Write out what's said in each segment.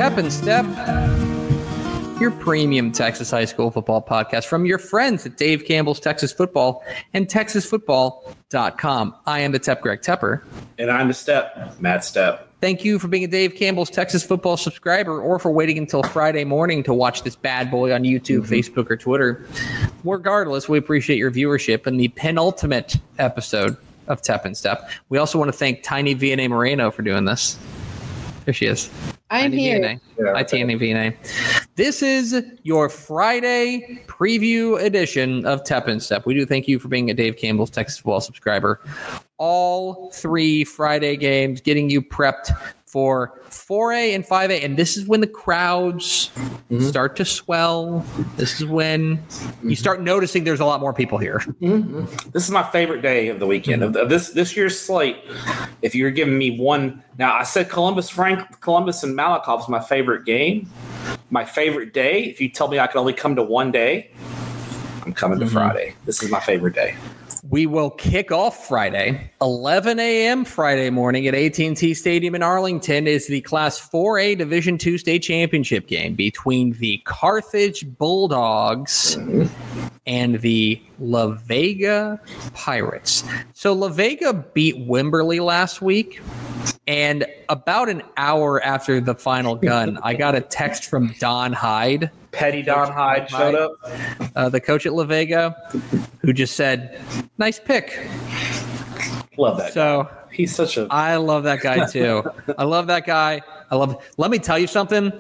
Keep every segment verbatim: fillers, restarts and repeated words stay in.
Tep and Step, your premium Texas high school football podcast from your friends at Dave Campbell's Texas Football and texas football dot com. I am the Tep, Greg Tepper. And I'm the Step, Matt Step. Thank you for being a Dave Campbell's Texas Football subscriber or for waiting until Friday morning to watch this bad boy on YouTube, mm-hmm. Facebook, or Twitter. Regardless, we appreciate your viewership in the penultimate episode of Tep and Step. We also want to thank Tiny V N A Moreno for doing this. There she is. I'm Tiny here. V N A. Hi, Tiny V N A. This is your Friday preview edition of Tep and Step. We do thank you for being a Dave Campbell's Texas Football subscriber. All three Friday games getting you prepped for four A and five A. And this is when the crowds mm-hmm. start to swell. This is when mm-hmm. you start noticing there's a lot more people here. Mm-hmm. This is my favorite day of the weekend. Mm-hmm. Of this this year's slate, if you're giving me one. Now, I said Columbus Frank, Columbus and Malakoff is my favorite game. My favorite day. If you tell me I could only come to one day, I'm coming to mm-hmm. Friday. This is my favorite day. We will kick off Friday, eleven a.m. Friday morning at A T and T Stadium in Arlington is the Class four A Division two State Championship game between the Carthage Bulldogs mm-hmm. and the La Vega Pirates. So La Vega beat Wimberley last week, and about an hour after the final gun, I got a text from Don Hyde. Petty Don Hyde showed up. Uh, the coach at La Vega, who just said, nice pick. Love that so guy. He's such a... I love that guy, too. I love that guy. I love... Let me tell you something.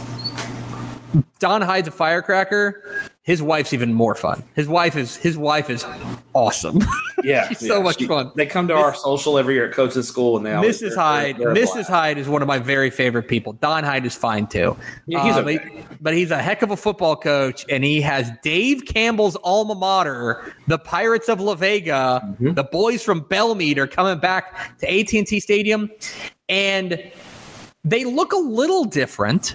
Don Hyde's a firecracker. His wife's even more fun. His wife is his wife is awesome. Yeah, she's yeah. so much she, fun. They come to Miss, our social every year at coach's school, and they always, Missus Hyde. They're, they're Missus Hyde is one of my very favorite people. Don Hyde is fine too. Yeah, he's uh, okay. but, he, but he's a heck of a football coach, and he has Dave Campbell's alma mater, the Pirates of La Vega. Mm-hmm. The boys from Belmead are coming back to A T and T Stadium, and they look a little different.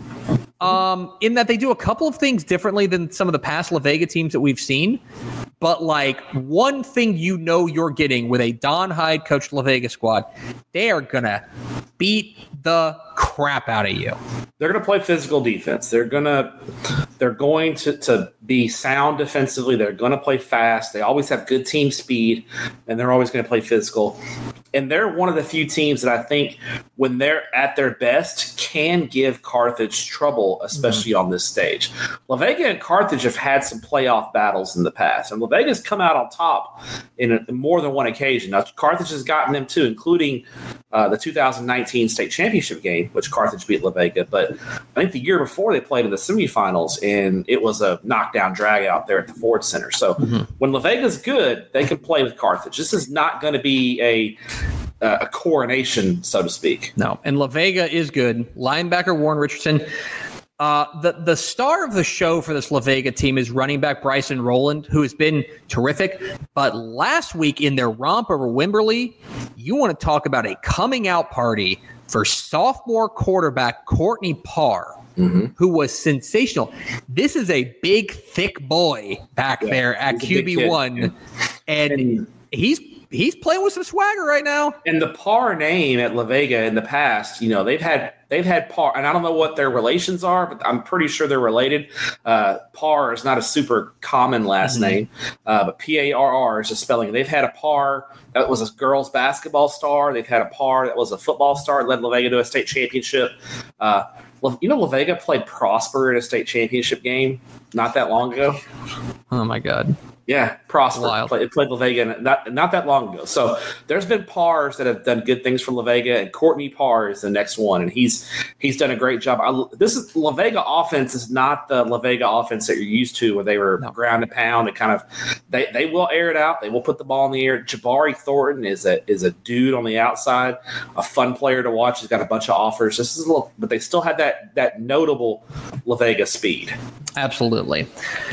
Um, in that they do a couple of things differently than some of the past La Vega teams that we've seen. But, like, one thing you know you're getting with a Don Hyde coached La Vega squad, they are going to beat the crap out of you. They're going to play physical defense. They're going to they're going to, to be sound defensively. They're going to play fast. They always have good team speed, and they're always going to play physical. And they're one of the few teams that I think, when they're at their best, can give Carthage trouble, especially mm-hmm. on this stage. La Vega and Carthage have had some playoff battles in the past, and La Vega's come out on top in, a, in more than one occasion. Now, Carthage has gotten them too, including uh, the two thousand nineteen state championship game, which Carthage beat La Vega. But I think the year before they played in the semifinals, and it was a knockdown drag out there at the Ford Center. So mm-hmm. when La Vega's good, they can play with Carthage. This is not going to be a Uh, a coronation, so to speak. No, and La Vega is good. Linebacker Warren Richardson. Uh, the, the star of the show for this La Vega team is running back Bryson Rowland, who has been terrific. But last week in their romp over Wimberley, you want to talk about a coming out party for sophomore quarterback Courtney Parr. Mm-hmm. Who was sensational. This is a big, thick boy back yeah, there at Q B one. Yeah. And, and he's He's playing with some swagger right now. And the Parr name at La Vega in the past, you know, they've had they've had Parr, and I don't know what their relations are, but I'm pretty sure they're related. Uh, Parr is not a super common last mm-hmm. name, uh, but P A R R is the spelling. They've had a Parr that was a girls basketball star. They've had a Parr that was a football star, led La Vega to a state championship. Uh, you know, La Vega played Prosper in a state championship game not that long ago. Oh, my God. Yeah, Prosper played, played La Vega not not that long ago. So there's been Parrs that have done good things for La Vega, and Courtney Parr is the next one, and he's he's done a great job. I, this is La Vega offense is not the La Vega offense that you're used to, where they were no. ground and pound and kind of they, they will air it out. They will put the ball in the air. Jabari Thornton is a is a dude on the outside, a fun player to watch. He's got a bunch of offers. This is a little, but they still have that that notable La Vega speed. Absolutely.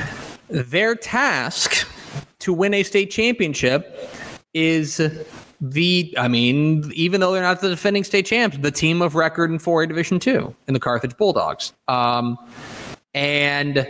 Their task to win a state championship is the, I mean, even though they're not the defending state champs, the team of record in four A Division two in the Carthage Bulldogs. Um, and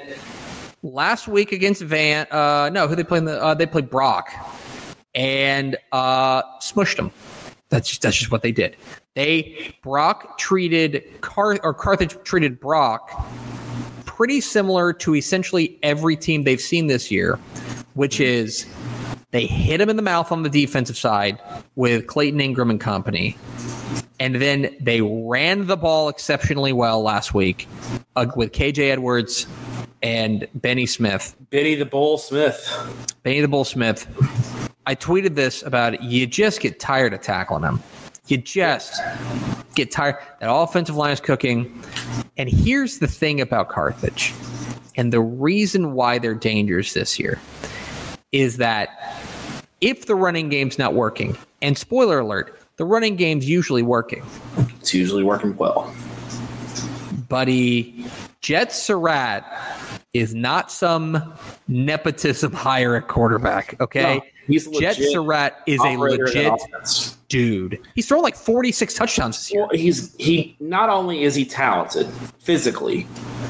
last week against Van, uh, no, who they played? The, uh, they played Brock and uh, smushed them. That's just, that's just what they did. They Brock treated Car or Carthage treated Brock pretty similar to essentially every team they've seen this year, which is they hit him in the mouth on the defensive side with Clayton Ingram and company. And then they ran the ball exceptionally well last week uh, with K J Edwards and Benny Smith. Benny the Bull Smith. Benny the Bull Smith. I tweeted this about it. You just get tired of tackling him. You just get tired. That offensive line is cooking. And here's the thing about Carthage, and the reason why they're dangerous this year is that if the running game's not working, and spoiler alert, the running game's usually working. It's usually working well. Buddy, Jet Surratt is not some nepotism hire at quarterback, okay? No, he's Jet Surratt is a legit dude. He's thrown like forty-six touchdowns this year. Well, he's he not only is he talented physically,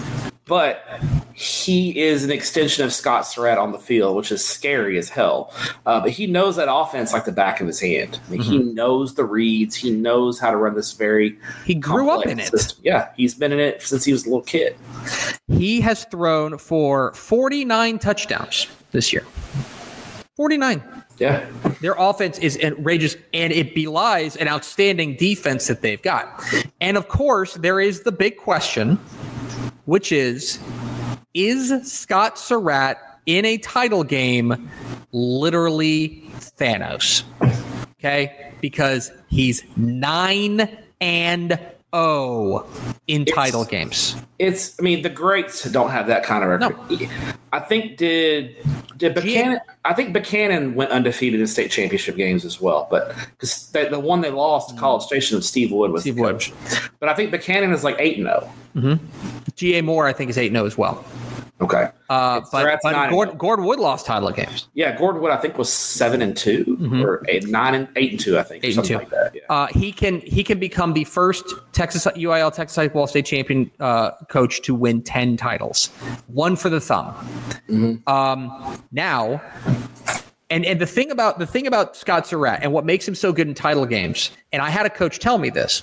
but he is an extension of Scott Surratt on the field, which is scary as hell. Uh, but he knows that offense like the back of his hand. I mean, mm-hmm. He knows the reads. He knows how to run this very He grew up in it. System. Yeah, he's been in it since he was a little kid. He has thrown for forty-nine touchdowns this year. forty-nine. Yeah. Their offense is outrageous, and it belies an outstanding defense that they've got. And, of course, there is the big question, which is, is Scott Surratt in a title game literally Thanos? Okay? Because he's nine and oh in it's, title games. It's, I mean, the greats don't have that kind of record. No. I think did did Buchanan? I think Buchanan went undefeated in state championship games as well, but because the one they lost to College Station was Steve Wood was Steve the coach. Wood. But I think Buchanan is like eight and zero. Mm-hmm. G A Moore, I think, is eight and zero as well. Okay, uh, but, but Gordon, Gordon Wood lost title games. Yeah, Gordon Wood, I think, was seven and two mm-hmm. or eight, nine and eight and two. I think eight something and two. like that. Yeah. Uh, he can he can become the first Texas U I L Texas High Ball State champion uh, coach to win ten titles, one for the thumb. Mm-hmm. Um, now, and and the thing about the thing about Scott Surratt and what makes him so good in title games, and I had a coach tell me this,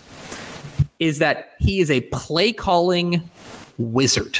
is that he is a play calling wizard.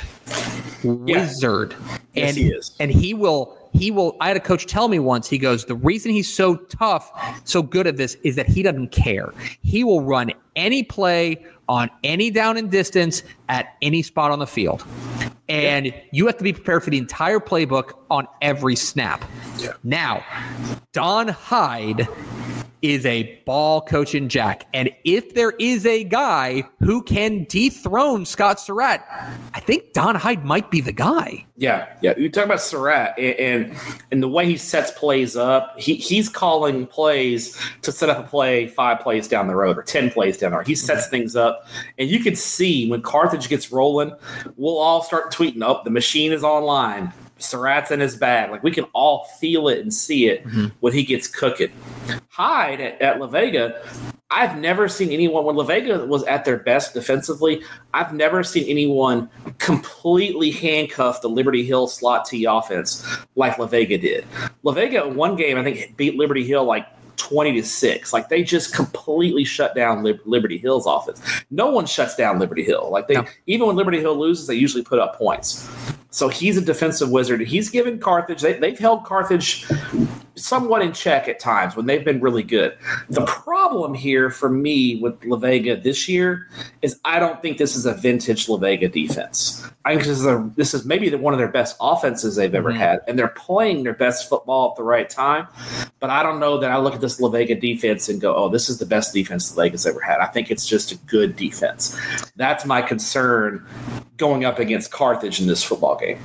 Wizard. Yeah. And yes, he is. And he will he will I had a coach tell me once, he goes, the reason he's so tough, so good at this is that he doesn't care. He will run any play on any down and distance at any spot on the field. And yeah. you have to be prepared for the entire playbook on every snap. Yeah. Now, Don Hyde is a ball coaching jack. And if there is a guy who can dethrone Scott Surratt, I think Don Hyde might be the guy. Yeah, yeah. You talk about Surratt and, and and the way he sets plays up. He he's calling plays to set up a play five plays down the road or ten plays down the road. He sets mm-hmm. things up, and you can see when Carthage gets rolling, we'll all start tweeting, "Oh, the machine is online. Surratt's in his bag." Like we can all feel it and see it mm-hmm. when he gets cooking. Hyde at, at La Vega, I've never seen anyone when La Vega was at their best defensively. I've never seen anyone completely handcuff the Liberty Hill slot T offense like La Vega did. La Vega in one game, I think, beat Liberty Hill like twenty to six. Like they just completely shut down Lib- Liberty Hill's offense. No one shuts down Liberty Hill. Like they, no. Even when Liberty Hill loses, they usually put up points. So he's a defensive wizard. He's given Carthage, they, they've held Carthage somewhat in check at times when they've been really good. The problem here for me with La Vega this year is I don't think this is a vintage La Vega defense. I think this is, a, this is maybe the, one of their best offenses they've ever mm-hmm. had, and they're playing their best football at the right time. But I don't know that I look at this La Vega defense and go, oh, this is the best defense La Vega's ever had. I think it's just a good defense. That's my concern going up against Carthage in this football game.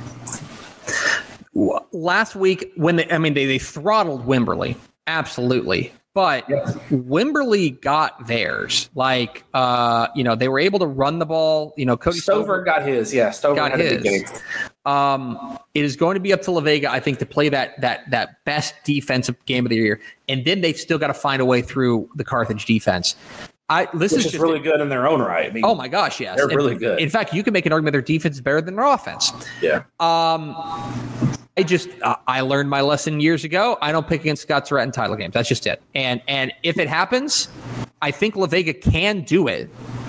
Last week, when they, I mean, they, they throttled Wimberley, absolutely. But yes. Wimberley got theirs. Like, uh, you know, they were able to run the ball. You know, Cody Stover, Stover got his. Yeah, Stover got had his. Um, it is going to be up to La Vega, I think, to play that that that best defensive game of the year, and then they've still got to find a way through the Carthage defense. I, this Which is, is just really a, good in their own right. I mean, oh my gosh, yes, they're and, really good. In fact, you can make an argument their defense is better than their offense. Yeah. Um, I just uh, I learned my lesson years ago. I don't pick against Scott Surratt in title games. That's just it. And and if it happens, I think La Vega can do it.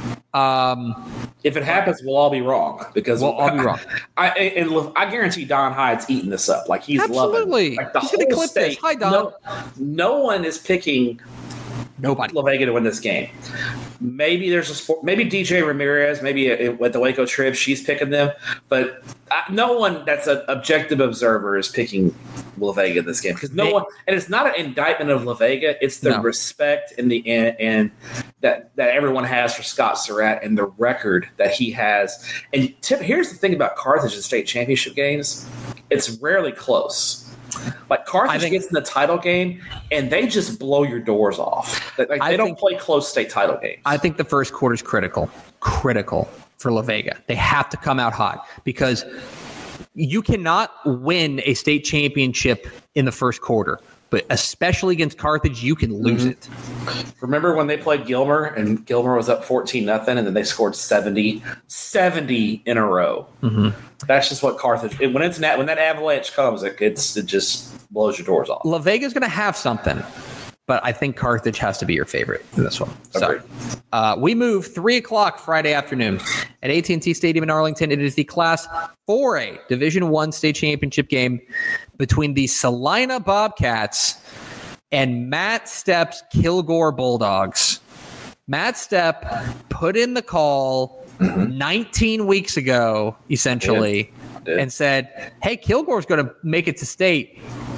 Um, if it happens, we'll all be wrong because we'll all be wrong. I, and I guarantee Don Hyde's eating this up. Like he's Absolutely. loving like the he's whole clip state. This. Hi, Don. No, no one is picking Nobody. La Vega to win this game. Maybe there's a sport. Maybe D J Ramirez. Maybe at the Waco Trib, she's picking them. But no one that's an objective observer is picking La Vega in this game because no they, one. And it's not an indictment of La Vega. It's the no. respect and the and, and that that everyone has for Scott Surratt and the record that he has. And tip, here's the thing about Carthage in state championship games: it's rarely close. Like Carthage think, gets in the title game, and they just blow your doors off. Like, they don't think, play close state title games. I think the first quarter is critical, critical for La Vega. They have to come out hot because you cannot win a state championship in the first quarter. But especially against Carthage, you can lose mm-hmm. it. Remember when they played Gilmer, and Gilmer was up fourteen nothing, and then they scored seventy, seventy in a row. Mm-hmm. That's just what Carthage. It, when it's when that avalanche comes, it, it's, it just blows your doors off. La Vega's going to have something, but I think Carthage has to be your favorite in this one. So uh, we move three o'clock Friday afternoon at A T and T Stadium in Arlington. It is the Class four A Division One state championship game between the Salina Bobcats and Matt Stepp's Kilgore Bulldogs. Matt Stepp put in the call mm-hmm. nineteen weeks ago, essentially, did. Did. and said, hey, Kilgore's going to make it to state.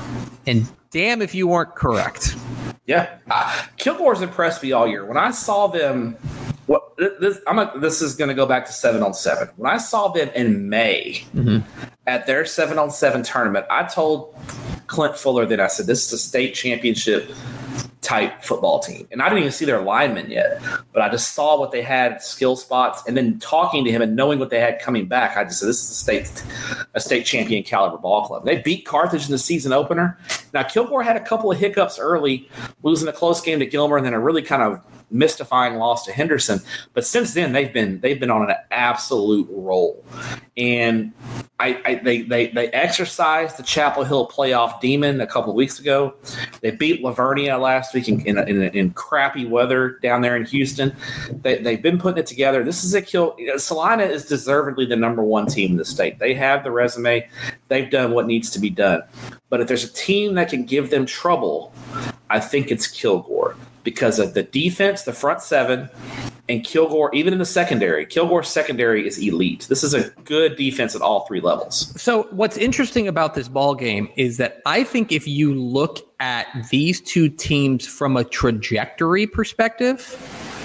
And damn if you weren't correct. Yeah. Uh, Kilgore's impressed me all year. When I saw them, what this, I'm a, this is going to go back to seven on seven. When I saw them in May mm-hmm. at their seven on seven tournament, I told Clint Fuller that I said, this is a state championship type football team. And I didn't even see their linemen yet, but I just saw what they had skill spots. And then talking to him and knowing what they had coming back, I just said, this is a state, a state champion caliber ball club. They beat Carthage in the season opener. Now, Kilgore had a couple of hiccups early, losing a close game to Gilmer and then a really kind of mystifying loss to Henderson. But since then, they've been they've been on an absolute roll. And I, I they, they they exercised the Chapel Hill playoff demon a couple of weeks ago. They beat Lavernia last week in in, in, in crappy weather down there in Houston. They, they've been putting it together. This is a kill. You know, Salina is deservedly the number one team in the state. They have the resume. They've done what needs to be done. But if there's a team that can give them trouble, I think it's Kilgore. Because of the defense, the front seven, and Kilgore, even in the secondary. Kilgore's secondary is elite. This is a good defense at all three levels. So what's interesting about this ball game is that I think if you look at these two teams from a trajectory perspective,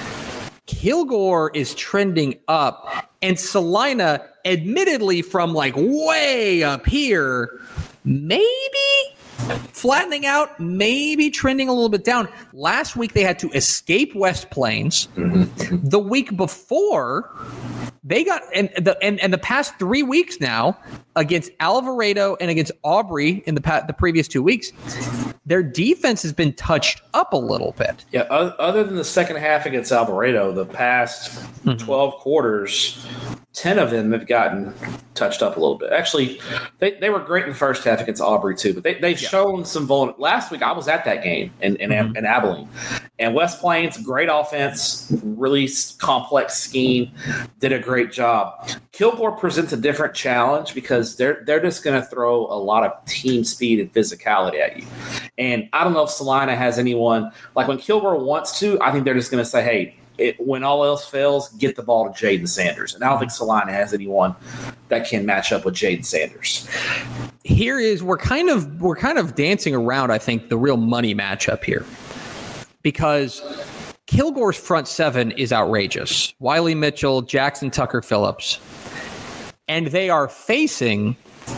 Kilgore is trending up, and Salina, admittedly from like way up here, maybe flattening out, maybe trending a little bit down. Last week, they had to escape West Plains. Mm-hmm. The week before, they got and the and, and the past three weeks now against Alvarado and against Aubrey in the pa- the previous two weeks, their defense has been touched up a little bit. Yeah, other than the second half against Alvarado, the past mm-hmm. twelve quarters, ten of them have gotten touched up a little bit. Actually, they, they were great in the first half against Aubrey, too, but they, they've yeah. shown some vulnerability. Last week, I was at that game in, in, mm-hmm. in Abilene. And West Plains, great offense, really complex scheme, did a great job. Kilgore presents a different challenge because they're they're just going to throw a lot of team speed and physicality at you. And I don't know if Salina has anyone, like when Kilgore wants to, I think they're just going to say, hey, It, when all else fails, get the ball to Jaden Sanders. And I don't think Salina has anyone that can match up with Jaden Sanders. Here is we're kind of we're kind of dancing around, I think, the real money matchup here. Because Kilgore's front seven is outrageous. Wiley Mitchell, Jackson Tucker Phillips. And they are facing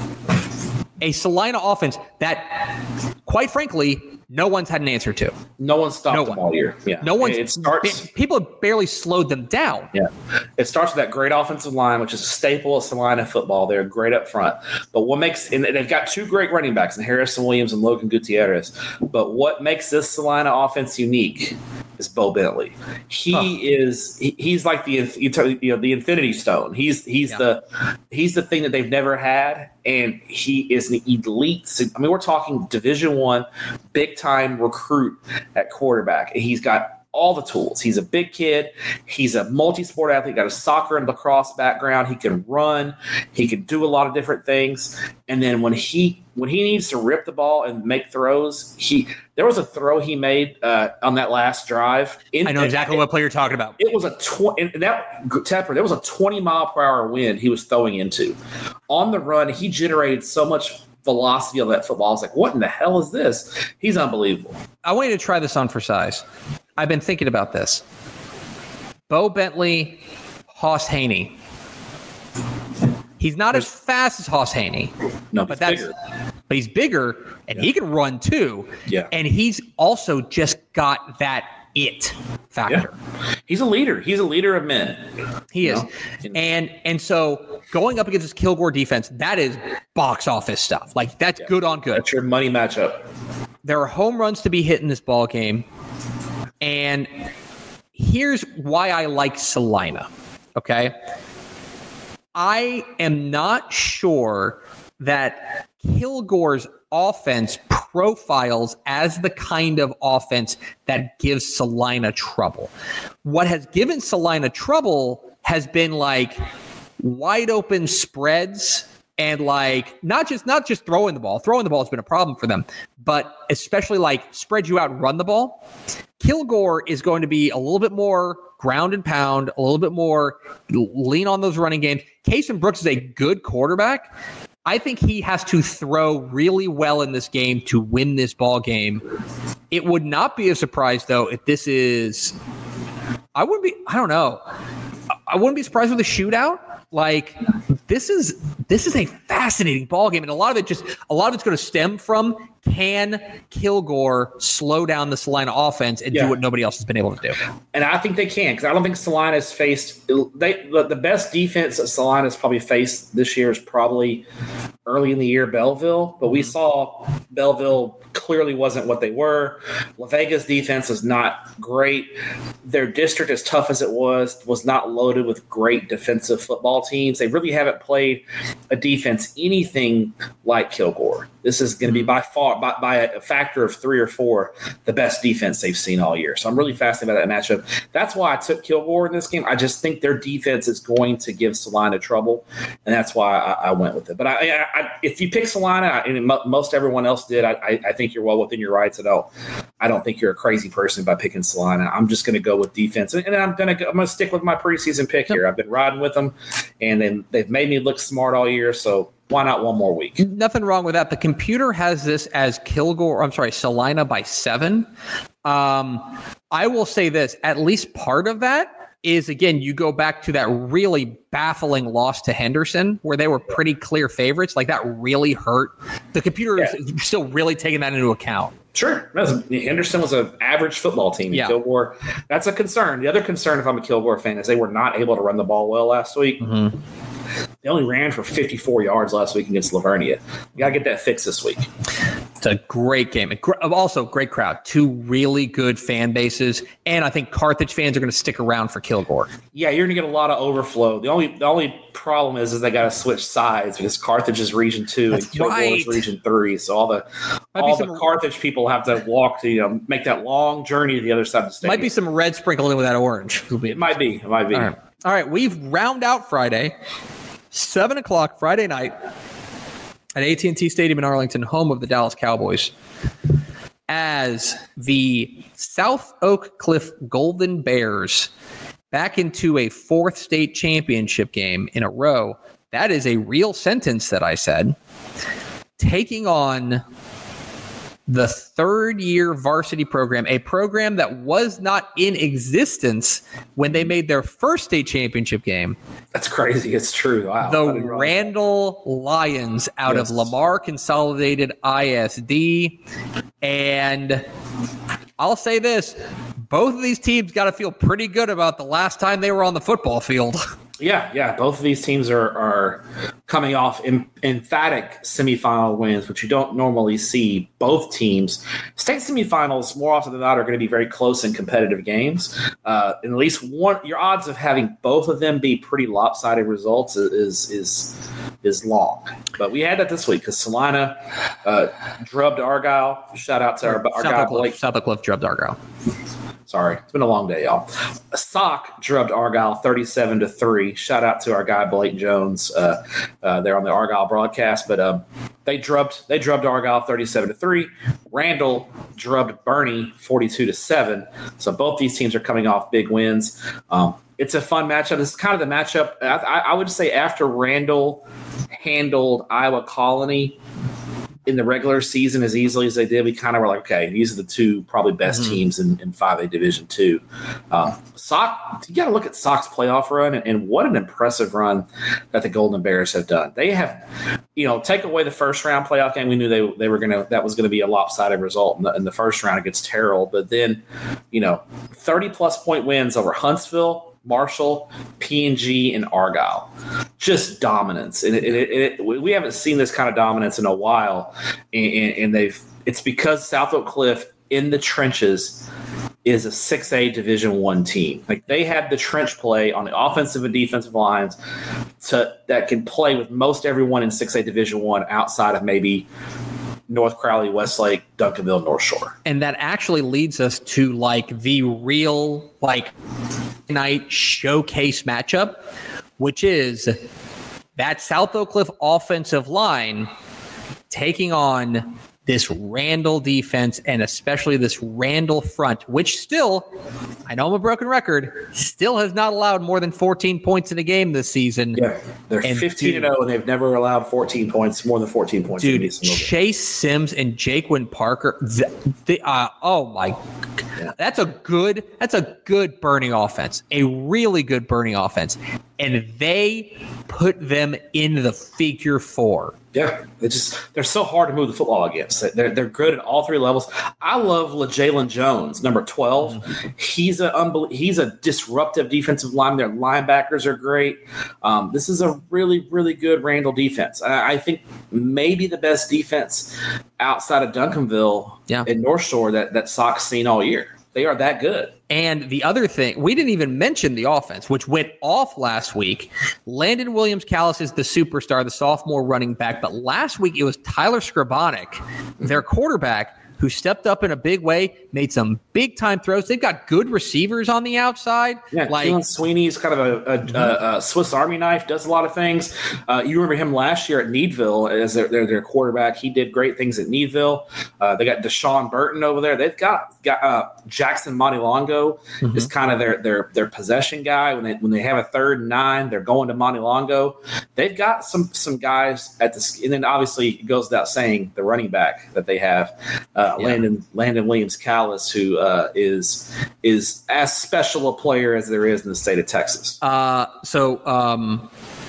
a Salina offense that, quite frankly, no one's had an answer to. No one stopped no them one. all year. Yeah. No one's. It starts, people have barely slowed them down. Yeah. It starts with that great offensive line, which is a staple of Salina football. They're great up front. But what makes – and they've got two great running backs in Harrison Williams and Logan Gutierrez. But what makes this Salina offense unique is Bo Bentley. He huh. is he, – he's like the you know the Infinity Stone. He's he's yeah. the he's the thing that they've never had. And he is an elite. I mean, we're talking Division One, big time recruit at quarterback. He's got all the tools. He's a big kid. He's a multi-sport athlete, got a soccer and lacrosse background. He can run. He can do a lot of different things. And then when he when he needs to rip the ball and make throws, he there was a throw he made uh, on that last drive. In, I know exactly it, what play you're talking about. It was a twenty. That Tepper. There was a twenty mile per hour wind he was throwing into. On the run, he generated so much velocity on that football. I was like, what in the hell is this? He's unbelievable. I want you to try this on for size. I've been thinking about this. Bo Bentley, Hoss Haney. He's not as fast as Hoss Haney. No, but he's that's bigger. But he's bigger, and yeah. he can run too. Yeah. And he's also just got that it factor. Yeah. He's a leader. He's a leader of men. He is. Know? And and so going up against this Kilgore defense, that is box office stuff. Like, that's yeah. good on good. That's your money matchup. There are home runs to be hit in this ball game. And here's why I like Salina. Okay. I am not sure that Kilgore's offense profiles as the kind of offense that gives Salina trouble. What has given Salina trouble has been like wide open spreads and like not just not just throwing the ball. Throwing the ball has been a problem for them, but especially like spread you out and run the ball. Kilgore is going to be a little bit more ground and pound, a little bit more lean on those running games. Kason Brooks is a good quarterback. I think he has to throw really well in this game to win this ball game. It would not be a surprise, though, if this is – I wouldn't be – I don't know. I wouldn't be surprised with a shootout. Like, this is this is a fascinating ball game, and a lot of it just a lot of it's going to stem from can Kilgore slow down the Salina offense and yeah. do what nobody else has been able to do. And I think they can, because I don't think Salina's faced they the, the best defense that Salina's probably faced this year is probably early in the year Belleville, but we saw Belleville clearly wasn't what they were. La Vega's defense is not great. Their district, as tough as it was, was not loaded with great defensive football teams. They really haven't played a defense anything like Kilgore. This is going to be by far, by, by a factor of three or four, the best defense they've seen all year. So I'm really fascinated by that matchup. That's why I took Kilgore in this game. I just think their defense is going to give Salina trouble, and that's why I, I went with it. But I, I, I, if you pick Salina, and most everyone else did, I, I, I think you're well within your rights. At all. I don't think you're a crazy person by picking Salina. I'm just going to go with defense, and I'm going to I'm going to stick with my preseason pick here. I've been riding with them, and then they've made me look smart all year. So why not one more week? Nothing wrong with that. The computer has this as Kilgore. I'm sorry, Salina by seven. Um, I will say this: at least part of that is, again, you go back to that really baffling loss to Henderson where they were pretty clear favorites. Like, that really hurt. The computer yeah. is still really taking that into account. Sure. Henderson was an average football team. Yeah. Kilgore, that's a concern. The other concern, if I'm a Kilgore fan, is they were not able to run the ball well last week. Mm-hmm. They only ran for fifty-four yards last week against Lavernia. You got to get that fixed this week. It's a great game. Also, great crowd. Two really good fan bases. And I think Carthage fans are going to stick around for Kilgore. Yeah, you're going to get a lot of overflow. The only the only problem is, is they got to switch sides because Carthage is Region two That's and Kilgore right. is Region three. So all the Might all the some, Carthage people have to walk to, you know, make that long journey to the other side of the state. Might be some red sprinkled in with that orange. It might be. It might be. All right. All right, we've round out Friday. seven o'clock Friday night at A T and T Stadium in Arlington, home of the Dallas Cowboys, as the South Oak Cliff Golden Bears back into a fourth state championship game in a row. That is a real sentence that I said. Taking on the third-year varsity program, a program that was not in existence when they made their first state championship game. That's crazy. It's true. Wow. The Randall Lions out yes. of Lamar Consolidated I S D. And I'll say this, both of these teams got to feel pretty good about the last time they were on the football field. Yeah, yeah. Both of these teams are, are coming off em- emphatic semifinal wins, which you don't normally see. Both teams. State semifinals, more often than not, are going to be very close and competitive games. Uh, and at least one, your odds of having both of them be pretty lopsided results is is is long. But we had that this week because Salina uh, drubbed Argyle. Shout out to our Argyle. South Oak Cliff drubbed Argyle. Sorry, it's been a long day, y'all. Sock drubbed Argyle thirty-seven to three. Shout out to our guy Blake Jones. Uh, uh, they're on the Argyle broadcast, but um, they drubbed they drubbed Argyle thirty-seven to three. Randall drubbed Bernie forty-two to seven. So both these teams are coming off big wins. Um, it's a fun matchup. This is kind of the matchup. I, I would say after Randall handled Iowa Colony in the regular season as easily as they did, we kind of were like, okay, these are the two probably best mm-hmm. teams in, in five A Division two. Um, Sock, you got to look at Sock's playoff run, and, and what an impressive run that the Golden Bears have done. They have, you know, take away the first round playoff game. We knew they they were gonna that was gonna be a lopsided result in the, in the first round against Terrell, but then, you know, thirty plus point wins over Huntsville, Marshall, P and G, and Argyle. Just dominance. And it, it, it, we haven't seen this kind of dominance in a while. And, and they've it's because South Oak Cliff in the trenches is a six A Division One team. Like they have the trench play on the offensive and defensive lines to that can play with most everyone in six A Division One outside of maybe North Crowley, Westlake, Duncanville, North Shore. And that actually leads us to like the real like night showcase matchup, which is that South Oak Cliff offensive line taking on this Randall defense, and especially this Randall front, which still, I know I'm a broken record, still has not allowed more than fourteen points in a game this season. Yeah, they're and fifteen and oh, and they've never allowed fourteen points, more than fourteen points. Dude, Chase Sims and Jaquin Parker, the, the, uh, oh my, yeah. that's a good, that's a good burning offense, a really good burning offense, and they put them in the figure four. Yeah, they just they're so hard to move the football against. They're they're good at all three levels. I love LeJalen Jones, number twelve. Mm-hmm. He's a unbel- he's a disruptive defensive lineman. Their linebackers are great. Um, this is a really really good Randall defense. I, I think maybe the best defense outside of Duncanville yeah. and North Shore that that Sock's seen all year. They are that good. And the other thing, we didn't even mention the offense, which went off last week. Landon Williams-Callis is the superstar, the sophomore running back. But last week, it was Tyler Skrabonic, their quarterback, who stepped up in a big way, made some big-time throws. They've got good receivers on the outside. Yeah, like Keelan Sweeney's kind of a, a, mm-hmm. a, a Swiss Army knife, does a lot of things. Uh, you remember him last year at Needville as their, their, their quarterback. He did great things at Needville. Uh, they got Deshaun Burton over there. They've got, got uh, Jackson Montelongo mm-hmm. is kind of their, their their possession guy. When they when they have a third and nine, they're going to Montelongo. They've got some some guys at the – and then obviously it goes without saying the running back that they have, uh, Yeah. Landon Landon Williams-Callis, who uh, is is as special a player as there is in the state of Texas. Uh, so um,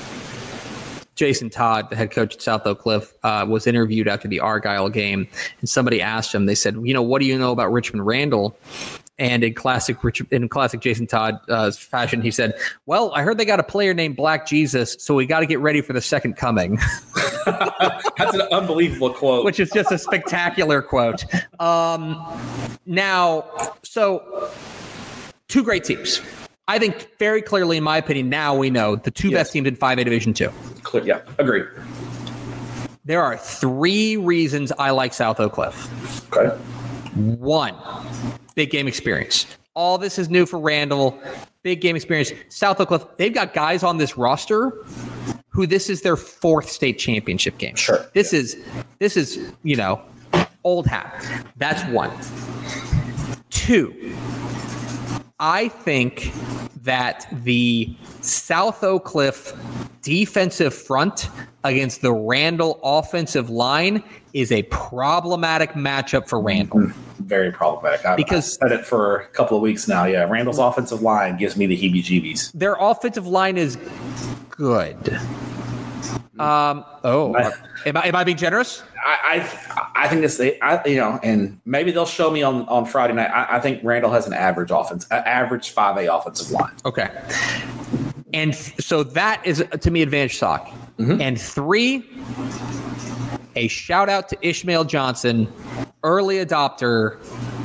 Jason Todd, the head coach at South Oak Cliff, uh, was interviewed after the Argyle game, and somebody asked him. They said, "You know, what do you know about Richmond Randall?" And in classic Rich, in classic Jason Todd uh, fashion, he said, "Well, I heard they got a player named Black Jesus, so we got to get ready for the second coming." That's an unbelievable quote. Which is just a spectacular quote. Um, now, so two great teams. I think very clearly, in my opinion, now we know the two yes. best teams in five A Division two. Clear, yeah, agree. There are three reasons I like South Oak Cliff. Okay. One, big game experience. All this is new for Randall. Big game experience. South Oak Cliff, they've got guys on this roster who this is their fourth state championship game. Sure. This yeah. is, this is, you know, old hat. That's one. Two, I think that the South Oak Cliff defensive front against the Randall offensive line is a problematic matchup for Randall. Mm-hmm. Very problematic. I've, because I've said it for a couple of weeks now. Yeah, Randall's offensive line gives me the heebie-jeebies. Their offensive line is good. Um. Oh, am I am I being generous? I I, I think this. I you know, and maybe they'll show me on, on Friday night. I, I think Randall has an average offense, an average five A offensive line. Okay. And so that is to me advantage Sock. Mm-hmm. And three, a shout out to Ishmael Johnson, early adopter,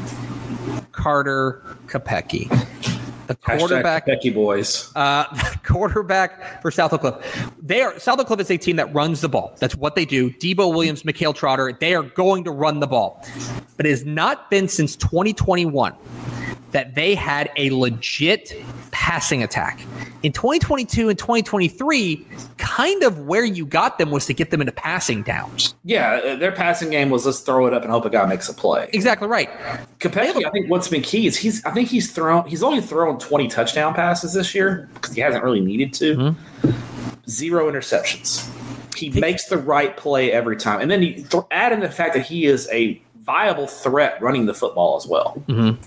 Carter Kopecky. The quarterback, Becky boys. Uh, quarterback for South Oak Cliff. They are South Oak Cliff is a team that runs the ball. That's what they do. Debo Williams, Mikhail Trotter. They are going to run the ball, but it has not been since twenty twenty-one that they had a legit passing attack. In twenty twenty-two and twenty twenty-three, kind of where you got them was to get them into passing downs. Yeah, their passing game was let's throw it up and hope a guy makes a play. Exactly right. Kopechne, I think what's been key is he's I think he's thrown he's only thrown twenty touchdown passes this year because he hasn't really needed to. Mm-hmm. Zero interceptions. He he makes the right play every time. And then you th- add in the fact that he is a viable threat running the football as well. Mm-hmm.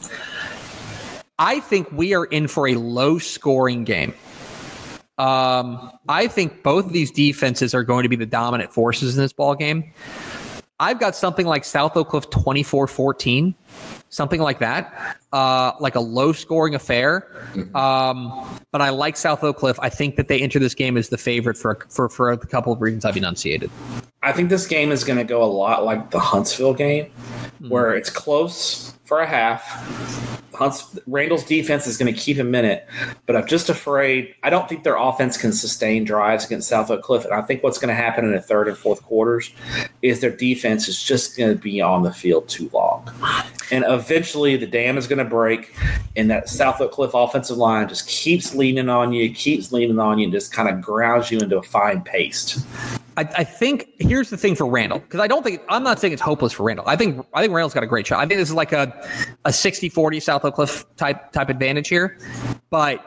I think we are in for a low-scoring game. Um, I think both of these defenses are going to be the dominant forces in this ball game. I've got something like South Oak Cliff twenty-four fourteen, something like that, uh, like a low-scoring affair. Um, but I like South Oak Cliff. I think that they enter this game as the favorite for for for a couple of reasons I've enunciated. I think this game is going to go a lot like the Huntsville game, mm-hmm. where it's close for a half. Hunts, Randall's defense is going to keep him in it, but I'm just afraid. I don't think their offense can sustain drives against South Oak Cliff, and I think what's going to happen in the third and fourth quarters is their defense is just going to be on the field too long, and eventually the dam is going to break, and that South Oak Cliff offensive line just keeps leaning on you, keeps leaning on you, and just kind of grounds you into a fine paste. I, I think here's the thing for Randall, because I don't think I'm not saying it's hopeless for Randall. I think I think Randall's got a great shot. I think this is like a a sixty forty South Oak Cliff type type advantage here, but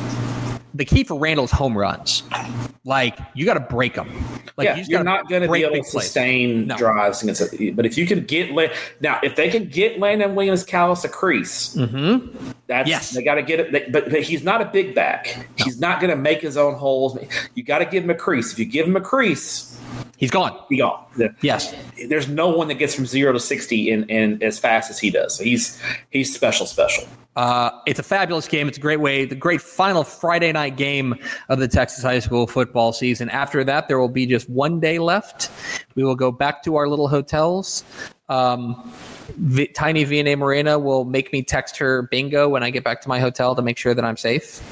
the key for Randall is home runs. Like you got to break them. Like yeah, you you're not going to be able to sustain no. drives against it. But if you can get now, if they can get Landon Williams Callis a crease, mm-hmm. that's yes. they got to get it. They, but, but he's not a big back. No. He's not going to make his own holes. You got to give him a crease. If you give him a crease, he's gone. He's gone. Yes. There's no one that gets from zero to sixty in, in as fast as he does. So he's he's special, special. Uh, it's a fabulous game. It's a great way, the great final Friday night game of the Texas high school football season. After that, there will be just one day left. We will go back to our little hotels. Um, v- Tiny V N A Morena will make me text her bingo when I get back to my hotel to make sure that I'm safe.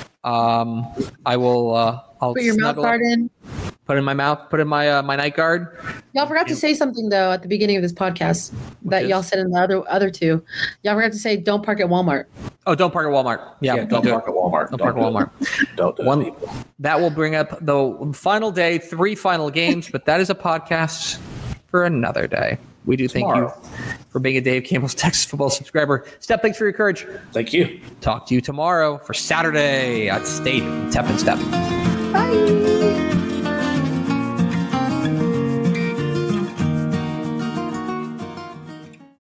Um, I will. Uh, I'll put your mouth guard in. Put in my mouth. Put in my uh, my night guard. Y'all forgot to say something though at the beginning of this podcast that y'all said in the other other two. Y'all forgot to say don't park at Walmart. Oh, don't park at Walmart. Yeah, yeah don't, don't do park it. at Walmart. Don't, don't park at Walmart. Don't do One, it. That will bring up the final day, three final games, but that is a podcast for another day. We do Tomorrow. Thank you for being a Dave Campbell's Texas football subscriber. Step, thanks for your courage. Thank you. Talk to you tomorrow for Saturday at State Tep and Step. Bye.